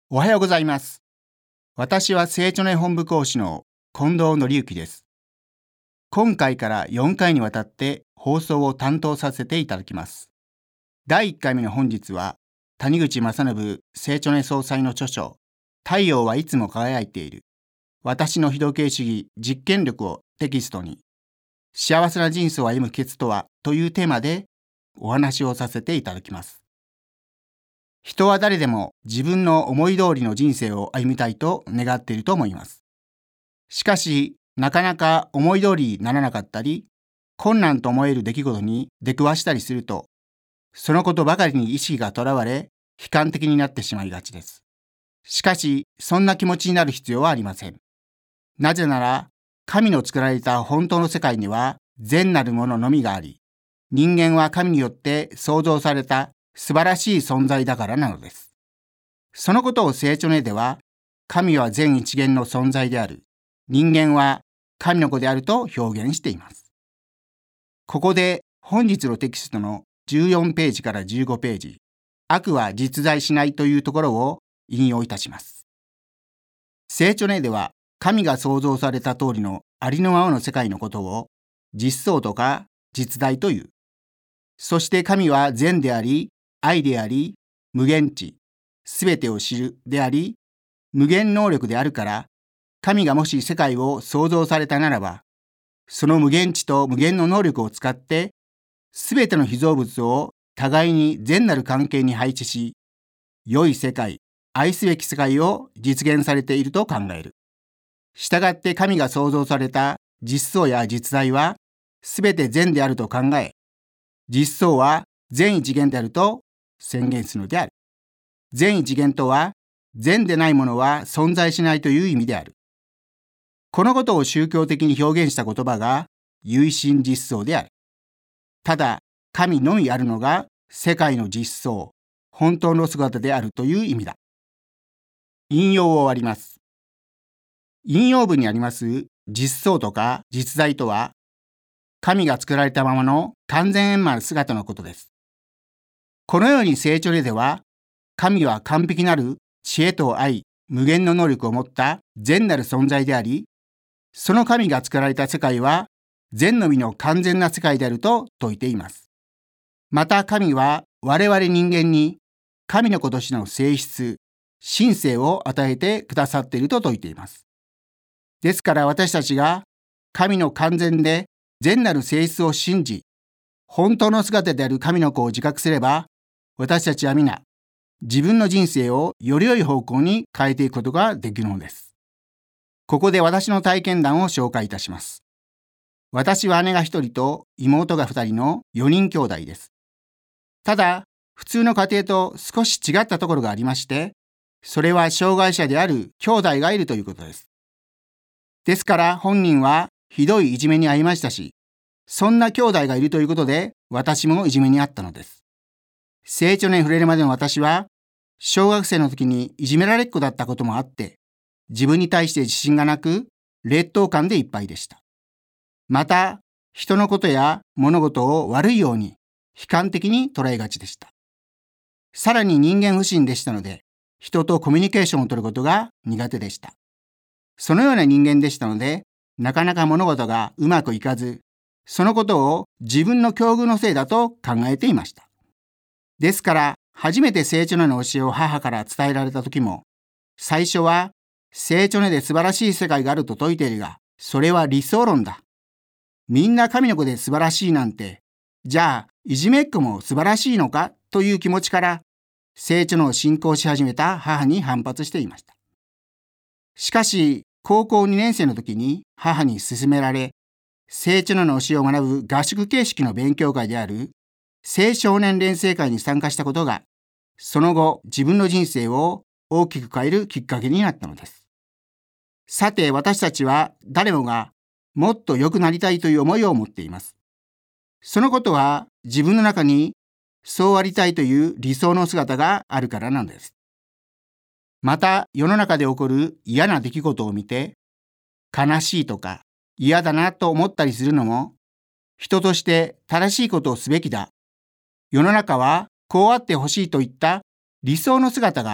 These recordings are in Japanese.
おはようございます。私は聖書ネ本部講師の近藤則之です。今回から4回にわたって放送を担当させていただきます。第1回目の本日は、谷口正信聖書ネ総裁の著書、太陽はいつも輝いている。私の非道形主義実験力をテキストに、幸せな人生を歩む秘訣とはというテーマでお話をさせていただきます。人は誰でも自分の思い通りの人生を歩みたいと願っていると思います。しかし、なかなか思い通りにならなかったり、困難と思える出来事に出くわしたりすると、そのことばかりに意識がとらわれ、悲観的になってしまいがちです。しかし、そんな気持ちになる必要はありません。なぜなら、神の作られた本当の世界には善なるもののみがあり、人間は神によって創造された素晴らしい存在だからなのです。そのことを聖書では、神は全一元の存在である。人間は神の子であると表現しています。ここで本日のテキストの14ページから15ページ、悪は実在しないというところを引用いたします。聖書では、神が創造された通りのありのままの世界のことを実相とか実在という。そして神は善であり、愛であり、無限知、すべてを知るであり、無限能力であるから、神がもし世界を創造されたならば、その無限知と無限の能力を使って、すべての被造物を互いに善なる関係に配置し、良い世界、愛すべき世界を実現されていると考える。したがって神が創造された実相や実在は、すべて善であると考え、実相は全一元であると宣言するのである。全一元とは、善でないものは存在しないという意味である。このことを宗教的に表現した言葉が唯心実相である。ただ、神のみあるのが世界の実相、本当の姿であるという意味だ。引用を終わります。引用文にあります実相とか実在とは、神が作られたままの完全円満な姿のことです。このように聖書では、神は完璧なる知恵と愛、無限の能力を持った善なる存在であり、その神が作られた世界は善の実の完全な世界であると説いています。また神は我々人間に神の子としての性質、神性を与えてくださっていると説いています。ですから私たちが神の完全で善なる性質を信じ、本当の姿である神の子を自覚すれば、私たちは皆、自分の人生をより良い方向に変えていくことができるのです。ここで私の体験談を紹介いたします。私は姉が1人と妹が2人の4人兄弟です。ただ、普通の家庭と少し違ったところがありまして、それは障害者である兄弟がいるということです。ですから本人はひどいいじめに遭いましたし、そんな兄弟がいるということで、私もいじめに遭ったのです。聖書に触れるまでの私は、小学生の時にいじめられっ子だったこともあって、自分に対して自信がなく、劣等感でいっぱいでした。また、人のことや物事を悪いように、悲観的に捉えがちでした。さらに人間不信でしたので、人とコミュニケーションを取ることが苦手でした。そのような人間でしたので、なかなか物事がうまくいかず、そのことを自分の境遇のせいだと考えていました。ですから、初めて聖書の教えを母から伝えられた時も、最初は、聖書で素晴らしい世界があると説いているが、それは理想論だ。みんな神の子で素晴らしいなんて、じゃあ、いじめっ子も素晴らしいのかという気持ちから、聖書を信仰し始めた母に反発していました。しかし、高校2年生の時に母に勧められ、聖書の教えを学ぶ合宿形式の勉強会である青少年連成会に参加したことが、その後自分の人生を大きく変えるきっかけになったのです。さて私たちは誰もがもっと良くなりたいという思いを持っています。そのことは自分の中にそうありたいという理想の姿があるからなのです。また世の中で起こる嫌な出来事を見て悲しいとか嫌だなと思ったりするのも、人として正しいことをすべきだ。世の中はこうあってほしいといった理想の姿が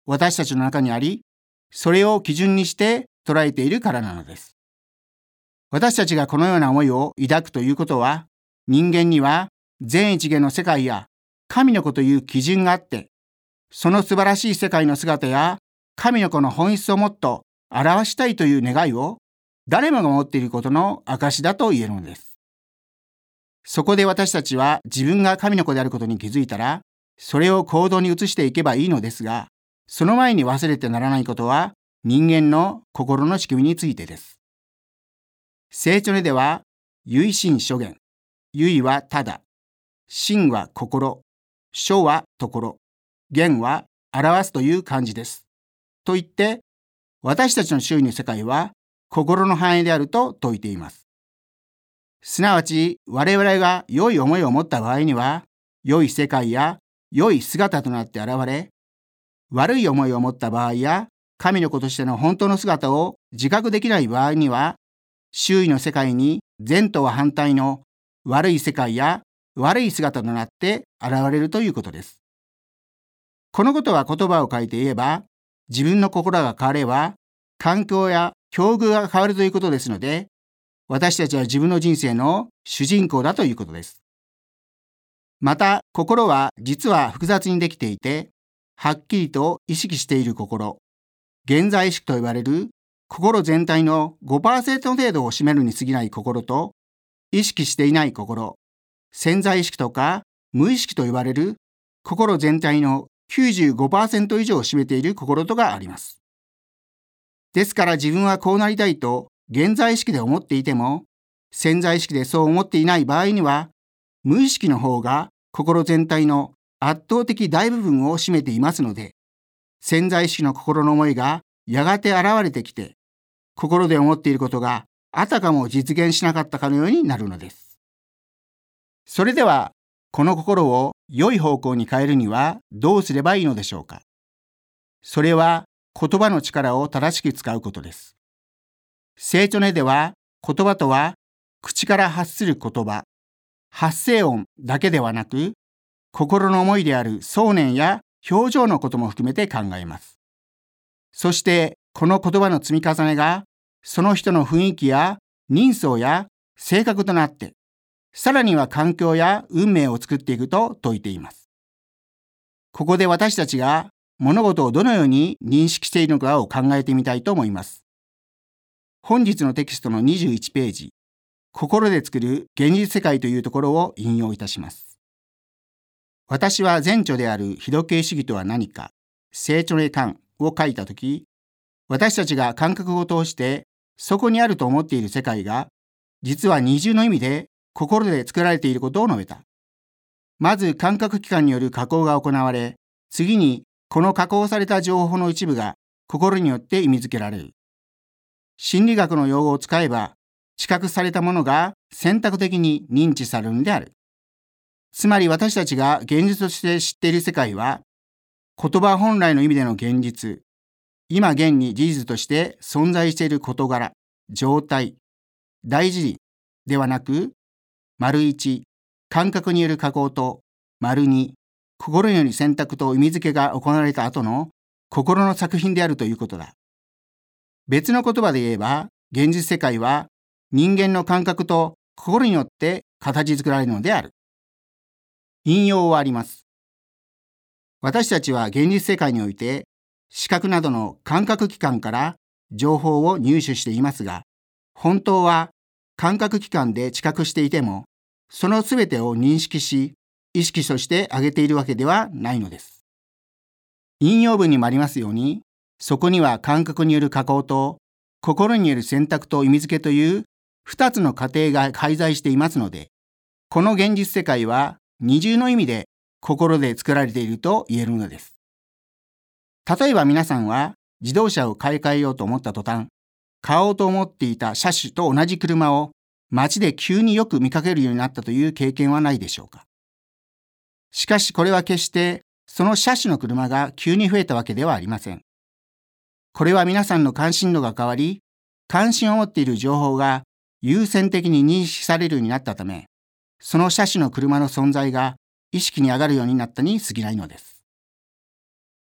私たちの中にあり、それを基準にして捉えているからなのです。私たちがこのような思いを抱くということは、人間には全一元の世界や神の子という基準があって、その素晴らしい世界の姿や神の子の本質をもっと表したいという願いを誰もが持っていることの証だと言えるのです。そこで私たちは自分が神の子であることに気づいたら、それを行動に移していけばいいのですが、その前に忘れてならないことは人間の心の仕組みについてです。聖書では、唯心所言、唯はただ、心は心、所はところ、言は表すという漢字です。と言って、私たちの周囲の世界は心の範囲であると説いています。すなわち、我々が良い思いを持った場合には、良い世界や良い姿となって現れ、悪い思いを持った場合や、神の子としての本当の姿を自覚できない場合には、周囲の世界に善とは反対の悪い世界や悪い姿となって現れるということです。このことは言葉を変えて言えば、自分の心が変われば、環境や境遇が変わるということですので、私たちは自分の人生の主人公だということです。また、心は実は複雑にできていて、はっきりと意識している心、現在意識と言われる心全体の 5% 程度を占めるに過ぎない心と、意識していない心、潜在意識とか無意識と言われる心全体の 95% 以上を占めている心とがあります。ですから自分はこうなりたいと現在意識で思っていても、潜在意識でそう思っていない場合には、無意識の方が心全体の圧倒的大部分を占めていますので、潜在意識の心の思いがやがて現れてきて、心で思っていることがあたかも実現しなかったかのようになるのです。それでは、この心を良い方向に変えるにはどうすればいいのでしょうか。それは言葉の力を正しく使うことです。聖書では、言葉とは口から発する言葉、発声音だけではなく、心の思いである想念や表情のことも含めて考えます。そしてこの言葉の積み重ねがその人の雰囲気や人相や性格となって、さらには環境や運命を作っていくと説いています。ここで私たちが物事をどのように認識しているのかを考えてみたいと思います。本日のテキストの21ページ、心で作る現実世界というところを引用いたします。私は前著である非時計主義とは何か、聖書の観を書いたとき、私たちが感覚を通してそこにあると思っている世界が、実は二重の意味で心で作られていることを述べた。まず感覚器官による加工が行われ、次にこの加工された情報の一部が心によって意味付けられる。心理学の用語を使えば、知覚されたものが選択的に認知されるのである。つまり私たちが現実として知っている世界は、言葉本来の意味での現実、今現に事実として存在している事柄、状態、大事ではなく、丸一、感覚による加工と、丸二、心による選択と意味付けが行われた後の心の作品であるということだ。別の言葉で言えば、現実世界は人間の感覚と心によって形作られるのである。引用はあります。私たちは現実世界において、視覚などの感覚器官から情報を入手していますが、本当は感覚器官で知覚していても、そのすべてを認識し、意識として挙げているわけではないのです。引用文にもありますように、そこには感覚による加工と、心による選択と意味付けという二つの過程が介在していますので、この現実世界は二重の意味で心で作られていると言えるのです。例えば皆さんは自動車を買い替えようと思った途端、買おうと思っていた車種と同じ車を街で急によく見かけるようになったという経験はないでしょうか。しかしこれは決してその車種の車が急に増えたわけではありません。これは皆さんの関心度が変わり、関心を持っている情報が優先的に認識されるようになったため、その車種の車の存在が意識に上がるようになったに過ぎないのです。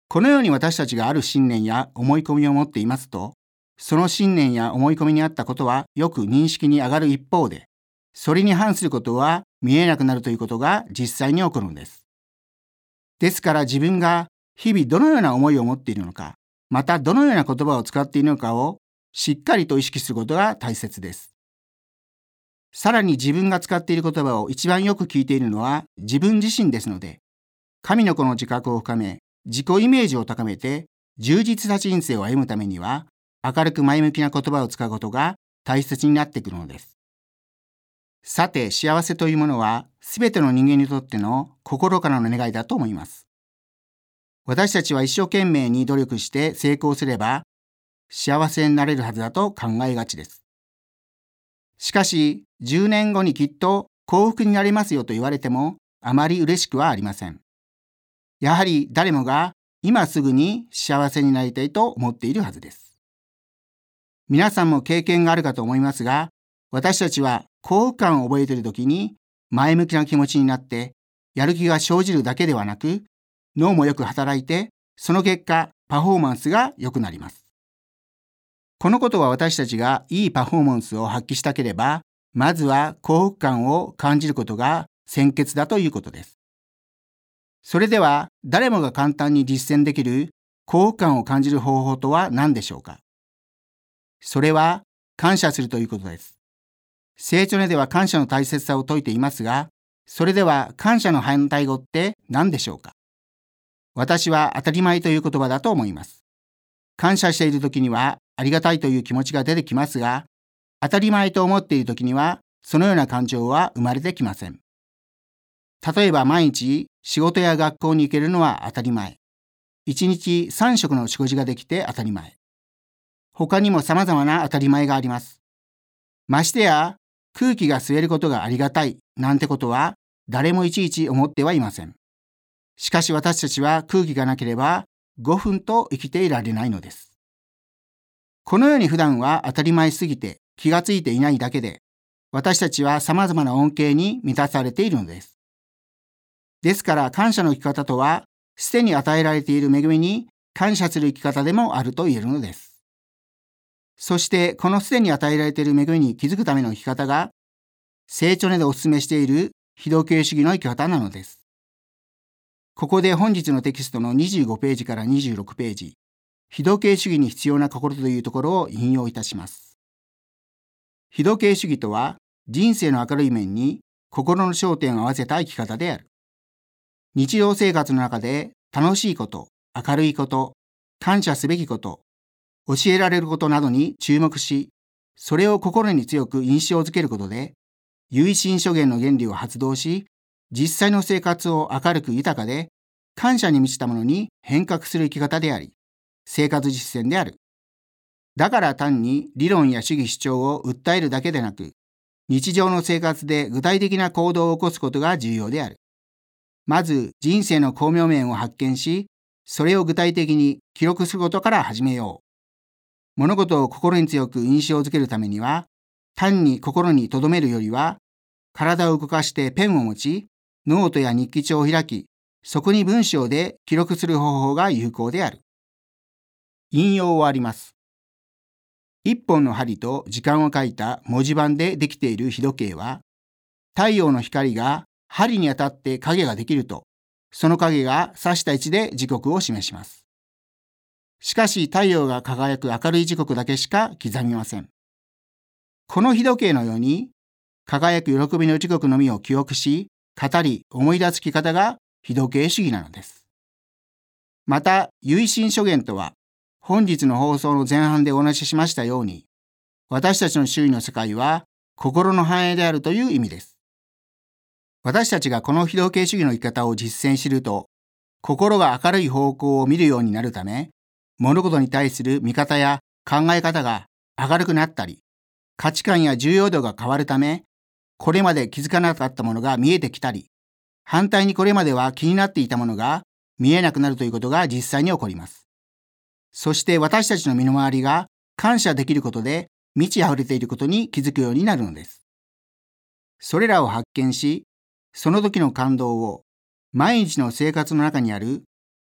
このように私たちがある信念や思い込みを持っていますと、その信念や思い込みにあったことはよく認識に上がる一方で、それに反することは見えなくなるということが実際に起こるのです。ですから自分が日々どのような思いを持っているのか、またどのような言葉を使っているのかをしっかりと意識することが大切です。さらに自分が使っている言葉を一番よく聞いているのは自分自身ですので、神の子の自覚を深め、自己イメージを高めて充実した人生を歩むためには、明るく前向きな言葉を使うことが大切になってくるのです。さて、幸せというものはすべての人間にとっての心からの願いだと思います。私たちは一生懸命に努力して成功すれば幸せになれるはずだと考えがちです。しかし、10年後にきっと幸福になれますよと言われてもあまり嬉しくはありません。やはり誰もが今すぐに幸せになりたいと思っているはずです。皆さんも経験があるかと思いますが、私たちは幸福感を覚えているときに前向きな気持ちになってやる気が生じるだけではなく、脳もよく働いて、その結果パフォーマンスが良くなります。このことは私たちがいいパフォーマンスを発揮したければ、まずは幸福感を感じることが先決だということです。それでは誰もが簡単に実践できる幸福感を感じる方法とは何でしょうか。それは感謝するということです。聖書では感謝の大切さを説いていますが、それでは感謝の反対語って何でしょうか。私は当たり前という言葉だと思います。感謝しているときにはありがたいという気持ちが出てきますが、当たり前と思っているときにはそのような感情は生まれてきません。例えば毎日仕事や学校に行けるのは当たり前。1日3食の食事ができて当たり前。他にも様々な当たり前があります。ましてや空気が吸えることがありがたいなんてことは誰もいちいち思ってはいません。しかし私たちは空気がなければ5分と生きていられないのです。このように普段は当たり前すぎて気がついていないだけで、私たちは様々な恩恵に満たされているのです。ですから感謝の生き方とは、すでに与えられている恵みに感謝する生き方でもあると言えるのです。そしてこのすでに与えられている恵みに気づくための生き方が、聖書でお勧めしている非道系主義の生き方なのです。ここで本日のテキストの25ページから26ページ、非道系主義に必要な心というところを引用いたします。非道系主義とは、人生の明るい面に心の焦点を合わせた生き方である。日常生活の中で楽しいこと、明るいこと、感謝すべきこと、教えられることなどに注目し、それを心に強く印象づけることで、唯心諸言の原理を発動し、実際の生活を明るく豊かで、感謝に満ちたものに変革する生き方であり、生活実践である。だから単に理論や主義主張を訴えるだけでなく、日常の生活で具体的な行動を起こすことが重要である。まず人生の巧妙面を発見し、それを具体的に記録することから始めよう。物事を心に強く印象づけるためには、単に心に留めるよりは、体を動かしてペンを持ち、ノートや日記帳を開き、そこに文章で記録する方法が有効である。引用を終わります。一本の針と時間を書いた文字盤でできている日時計は、太陽の光が針に当たって影ができると、その影が指した位置で時刻を示します。しかし太陽が輝く明るい時刻だけしか刻みません。この日時計のように、輝く喜びの時刻のみを記憶し、語り、思い出す生き方が日時計主義なのです。また、唯心諸言とは、本日の放送の前半でお話ししましたように、私たちの周囲の世界は心の繁栄であるという意味です。私たちがこの非道系主義の生き方を実践すると、心が明るい方向を見るようになるため、物事に対する見方や考え方が明るくなったり、価値観や重要度が変わるため、これまで気づかなかったものが見えてきたり、反対にこれまでは気になっていたものが見えなくなるということが実際に起こります。そして私たちの身の回りが感謝できることで満ち溢れていることに気づくようになるのです。それらを発見し、その時の感動を毎日の生活の中にある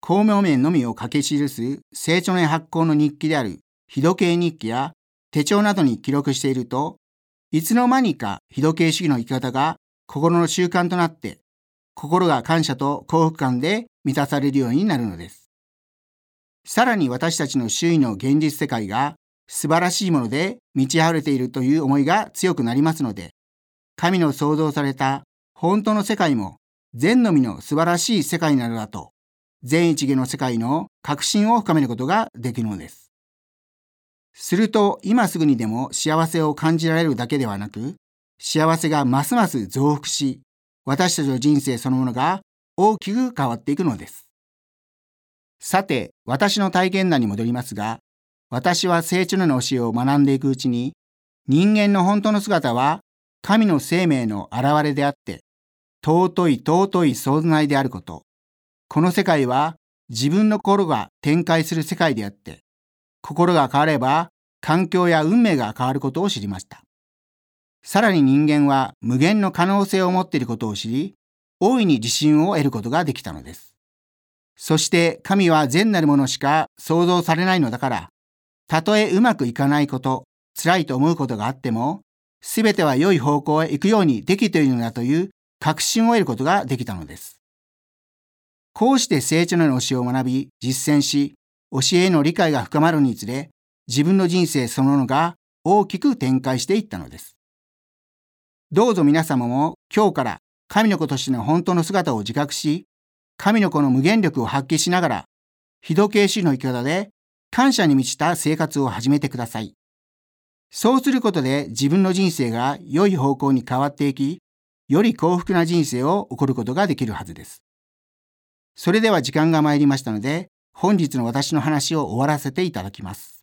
巧妙面のみを書き記す聖書年発行の日記である日時計日記や手帳などに記録していると、いつの間にか日時計主義の生き方が心の習慣となって、心が感謝と幸福感で満たされるようになるのです。さらに私たちの周囲の現実世界が素晴らしいもので満ち溢れているという思いが強くなりますので、神の創造された本当の世界も善の実の素晴らしい世界なのだと、全一元の世界の確信を深めることができるのです。すると今すぐにでも幸せを感じられるだけではなく、幸せがますます増幅し、私たちの人生そのものが大きく変わっていくのです。さて、私の体験談に戻りますが、私は聖書の教えを学んでいくうちに、人間の本当の姿は神の生命の現れであって、尊い存在であること。この世界は自分の心が展開する世界であって、心が変われば環境や運命が変わることを知りました。さらに人間は無限の可能性を持っていることを知り、大いに自信を得ることができたのです。そして神は善なるものしか創造されないのだから、たとえうまくいかないこと、辛いと思うことがあっても、すべては良い方向へ行くようにできているのだという確信を得ることができたのです。こうして聖書の教えを学び、実践し、教えへの理解が深まるにつれ、自分の人生そのものが大きく展開していったのです。どうぞ皆様も今日から神の子としての本当の姿を自覚し、神の子の無限力を発揮しながら、日時計主義の生き方で感謝に満ちた生活を始めてください。そうすることで自分の人生が良い方向に変わっていき、より幸福な人生を送ることができるはずです。それでは時間が参りましたので、本日の私の話を終わらせていただきます。